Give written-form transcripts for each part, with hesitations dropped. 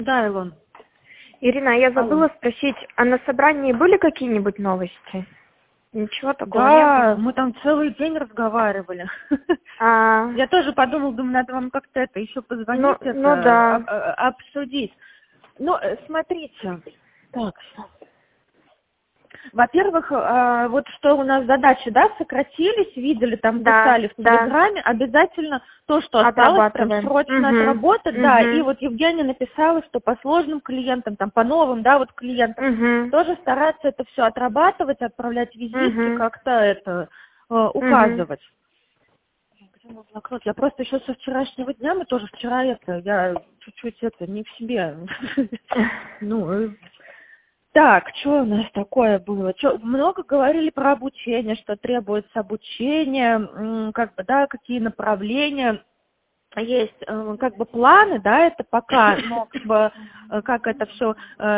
Да, Илон. Ирина, я Алло. забыла спросить, а на собрании были какие-нибудь новости? Ничего такого не Да, было? мы там целый день разговаривали. А, Я тоже подумала, думаю, надо вам как-то это еще позвонить, ну да. обсудить. Ну, смотрите. Так, щас. Во-первых, вот что у нас задачи, да, сократились, видели, там Да, писали в да. Телеграме, обязательно то, что осталось, прям Отрабатываем. срочно Угу, отработать, да, и угу, вот Евгения написала, что по сложным клиентам, там, по новым, да, вот клиентам, угу, тоже стараться это все отрабатывать, отправлять визитки, угу, как-то это угу. указывать. Где мой блокнот? Я просто еще со вчерашнего дня, мы тоже вчера я чуть-чуть не в себе. Ну, так, что у нас такое было? Много говорили про обучение, что требуется обучение, как бы, да, какие направления. Есть, как бы, планы, да, это пока, но как бы, как это все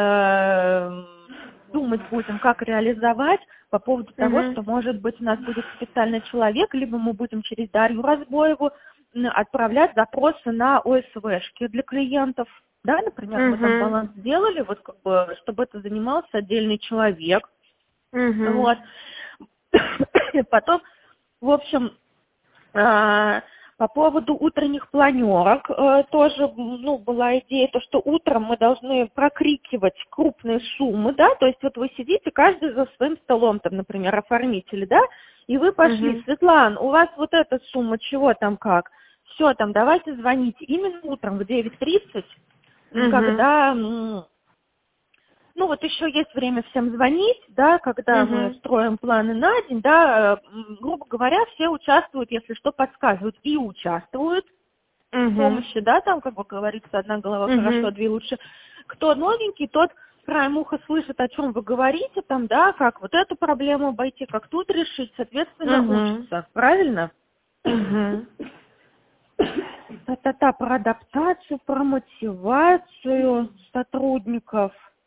думать будем, как реализовать по поводу того, Угу, что, может быть, у нас будет специальный человек, либо мы будем через Дарью Разбоеву отправлять запросы на ОСВшки для клиентов. Да, например, мы там угу, баланс сделали, вот как бы, чтобы это занимался отдельный человек. угу, Вот. Потом, в общем, по поводу утренних планерок тоже, ну, была идея, то, что утром мы должны прокрикивать крупные суммы, да, то есть вот вы сидите каждый за своим столом, там, например, оформители, да, и вы пошли, угу, Светлана, у вас вот эта сумма, чего там как, все, там, давайте звоните именно утром в 9:30, угу, когда ну, вот еще есть время всем звонить, да, когда мы угу, строим планы на день, да, грубо говоря, все участвуют, если что, подсказывают и участвуют в угу, помощи, да, там, как бы говорится, одна голова хорошо, угу, две лучше. Кто новенький, тот краем уха слышит, о чем вы говорите, там, да, как вот эту проблему обойти, как тут решить, соответственно, угу, учится, правильно? угу. Та-та-та, про адаптацию, про мотивацию сотрудников.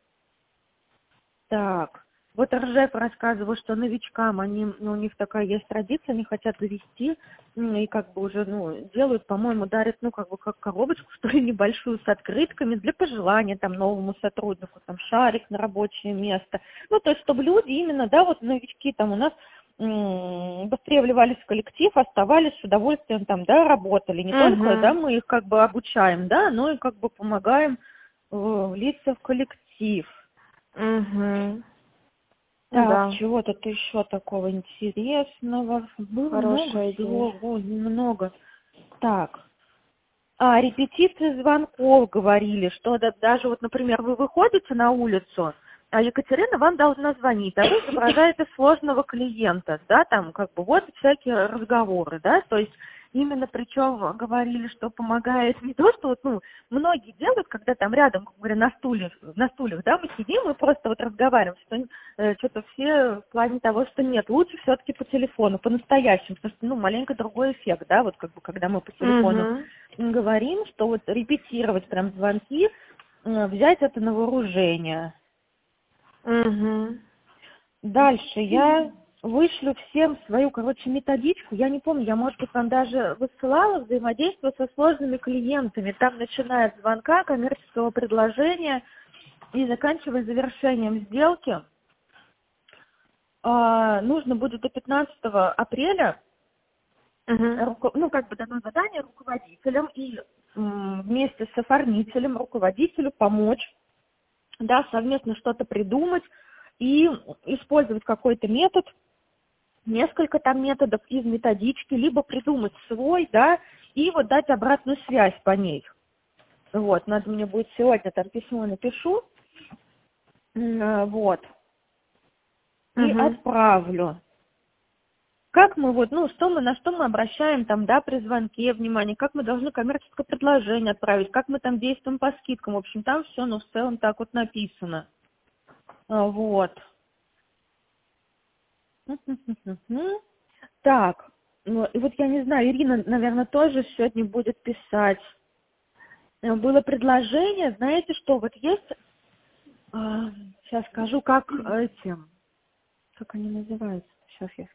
Так, вот Ржев рассказывал, что новичкам у них такая есть традиция, они хотят завести, и как бы уже, делают, по-моему, дарят, как бы как коробочку, что ли, небольшую с открытками для пожелания там новому сотруднику, там шарик на рабочее место. Ну, то есть, чтобы люди именно, да, вот новички там у нас быстрее вливались в коллектив, оставались с удовольствием там, да, работали. Не только, да, Угу. мы их как бы обучаем, да, но и как бы помогаем влиться в коллектив. Угу. Ну Так, да, чего тут еще такого интересного? Было много хорошая идея. всего, много. Так, репетиции звонков говорили, что даже вот, например, вы выходите на улицу, а Екатерина вам должна звонить, а вы изображаете сложного клиента, да, там как бы вот всякие разговоры, да, то есть именно причем говорили, что помогает не то, что вот, многие делают, когда там рядом, как говоря, на стульях, да, мы сидим и просто вот разговариваем, что что-то все в плане того, что нет, лучше все-таки по телефону, по-настоящему, потому что, маленько другой эффект, да, вот как бы, когда мы по телефону Угу. говорим, что вот репетировать прям звонки, взять это на вооружение. Угу. Дальше я вышлю всем свою, методичку. Я не помню, я, может быть, вам даже высылала взаимодействие со сложными клиентами. Там, начиная от звонка, коммерческого предложения и заканчивая завершением сделки, нужно будет до 15 апреля, Угу. как бы дано задание руководителям и вместе с оформителем руководителю помочь, да, совместно что-то придумать и использовать какой-то метод, несколько там методов из методички, либо придумать свой, да, и вот дать обратную связь по ней. Вот, надо мне будет сегодня там письмо напишу, вот, и Угу. отправлю. Как мы вот, на что мы обращаем там, да, при звонке внимание, как мы должны коммерческое предложение отправить, как мы там действуем по скидкам, в общем, там все, в целом так вот написано. Вот. Так, и вот я не знаю, Ирина, наверное, тоже сегодня будет писать. Было предложение, знаете что, вот есть, сейчас скажу, как они называются, сейчас я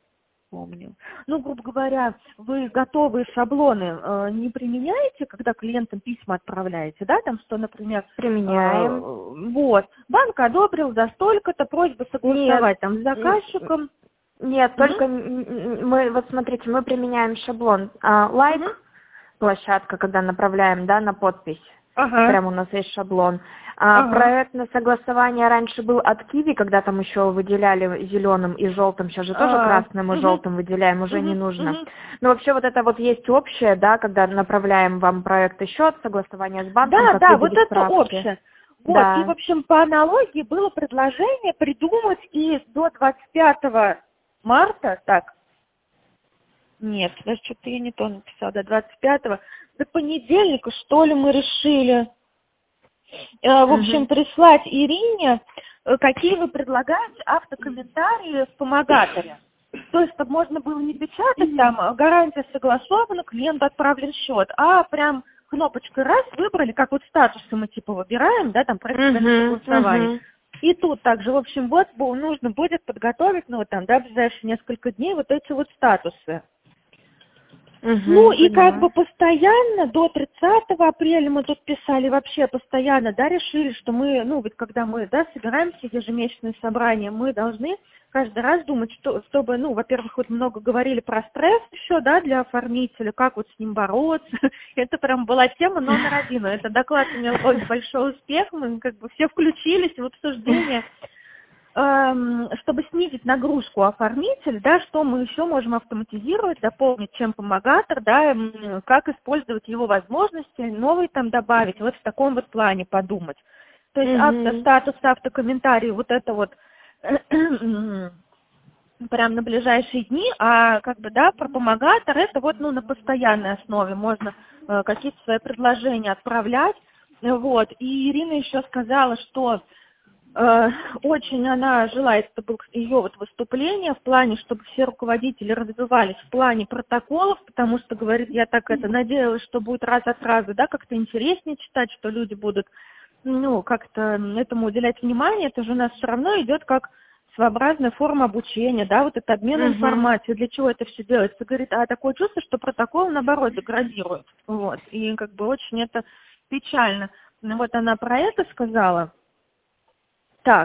помню. Ну, грубо говоря, вы готовые шаблоны не применяете, когда клиентам письма отправляете, да, там что, например, Применяем. вот, банк одобрил за столько-то, просьба согласовать там с Нет, заказчиком. нет, только мы, вот смотрите, мы применяем шаблон лайк, площадка, когда направляем, да, на подпись. Прямо у нас есть шаблон. Проектное согласование раньше был от Киви, когда там еще выделяли зеленым и желтым, сейчас же тоже красным и желтым выделяем, уже не нужно. Но вообще вот это вот есть общее, да, когда направляем вам проект и счет, согласование с банком, как Да, вот видели это справки. общее. Вот, Да. и, в общем, по аналогии было предложение придумать и до 25 марта, так, нет, даже что-то я не то написала, до 25-го, до понедельника, что ли, мы решили, в общем, прислать Ирине, какие вы предлагаете автокомментарии в помогаторе. То есть, чтобы можно было не печатать, там, гарантия согласована, клиенту отправлен счет, а прям кнопочкой раз выбрали, как вот статусы мы типа выбираем, да, там, проект согласования. И тут также, в общем, вот нужно будет подготовить, ну, там, да, в ближайшие несколько дней вот эти вот статусы. Ну и как бы постоянно до 30 апреля мы тут писали, вообще постоянно, да, решили, что мы, ну вот когда мы, да, собираемся ежемесячные собрания, мы должны каждый раз думать, что, чтобы, ну, во-первых, вот много говорили про стресс еще, да, для оформителя, как вот с ним бороться. Это прям была тема номер 1. Это доклад имел очень большой успех, мы как бы все включились в обсуждение, чтобы снизить нагрузку оформителя, да, что мы еще можем автоматизировать, дополнить чем помогатор, да, как использовать его возможности, новые там добавить, вот в таком вот плане подумать. То есть автостатус, автокомментарий, вот это вот прям на ближайшие дни, а как бы, да, про помогатор это вот, ну, на постоянной основе можно какие-то свои предложения отправлять, вот. И Ирина еще сказала, что очень она желает, это было ее вот выступление в плане, чтобы все руководители развивались в плане протоколов, потому что, говорит, я так это надеялась, что будет раз от раза, да, как-то интереснее читать, что люди будут, ну, как-то этому уделять внимание, это же у нас все равно идет как своеобразная форма обучения, да, вот это обмен информацией, для чего это все делается, говорит, а такое чувство, что протокол, наоборот, деградирует, вот, и как бы очень это печально. Ну, вот она про это сказала. Так,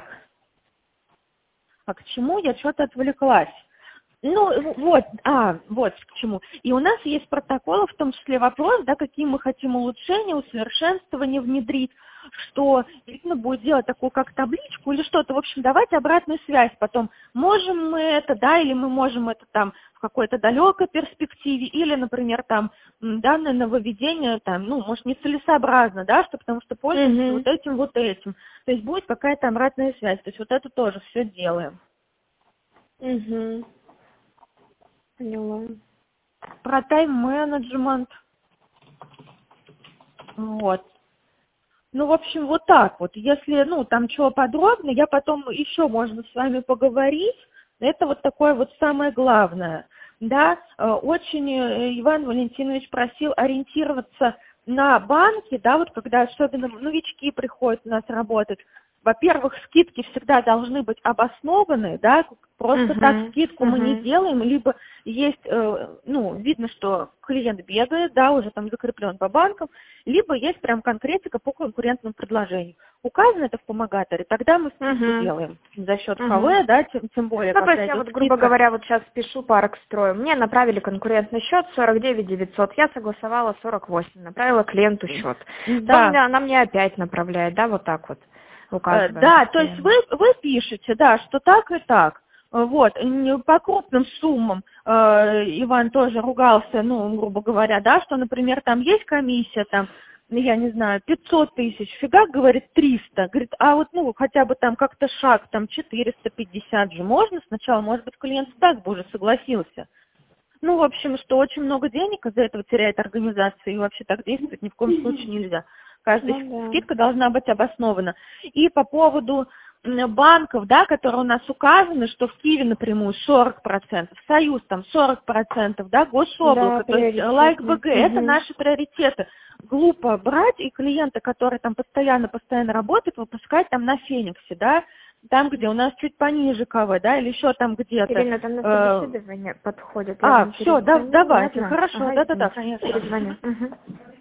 а к чему я что-то отвлеклась? Ну, вот, вот к чему. И у нас есть протоколы, в том числе вопрос, да, какие мы хотим улучшения, усовершенствования внедрить, что видно будет делать такую как табличку или что-то. В общем, давайте обратную связь потом. Можем мы это, да, или мы можем это там в какой-то далекой перспективе, или, например, там данное нововведение, там, ну, может, нецелесообразно, да, что потому что пользуемся вот этим. То есть будет какая-то обратная связь. То есть вот это тоже все делаем. Поняла. Про тайм-менеджмент. Вот. Ну, в общем, вот так вот. Если, ну, там чего подробно, я потом еще можно с вами поговорить. Это вот такое вот самое главное. Да, очень Иван Валентинович просил ориентироваться на банки, да, вот когда особенно новички приходят у нас работать. Во-первых, скидки всегда должны быть обоснованы, да, просто так скидку мы не делаем, либо есть, ну, видно, что клиент бегает, да, уже там закреплен по банкам, либо есть прям конкретика по конкурентному предложению. Указано это в помогаторе, тогда мы скидку делаем за счет ХВ, да, тем более, ну, когда я вот, грубо говоря, вот сейчас пишу по Аркстрою, мне направили конкурентный счет 49 900, я согласовала 48, направила клиенту счет. Да. Она мне опять направляет, да, вот так вот. Да, то есть вы пишете, да, что так и так. Вот, по крупным суммам Иван тоже ругался, ну, грубо говоря, да, что, например, там есть комиссия, там, я не знаю, 500 тысяч, фига, говорит, 300. Говорит, а вот, ну, хотя бы там как-то шаг, там, 450 же можно сначала, может быть, клиент так бы уже согласился. Ну, в общем, что очень много денег из-за этого теряет организация, и вообще так действовать ни в коем случае нельзя. Каждая скидка должна быть обоснована. И по поводу банков, да, которые у нас указаны, что в Киеве напрямую 40%, Союз там 40%, да, Гособлако, то есть Лайк.БГ, это наши приоритеты. Глупо брать и клиента, который там постоянно работает, выпускать там на Фениксе, да, Там, где у нас чуть пониже КВ, да, или еще там где-то. Ирина, там на собеседование подходит. Все, давайте, хорошо, да-да-да, конечно. Перезвоню. Угу.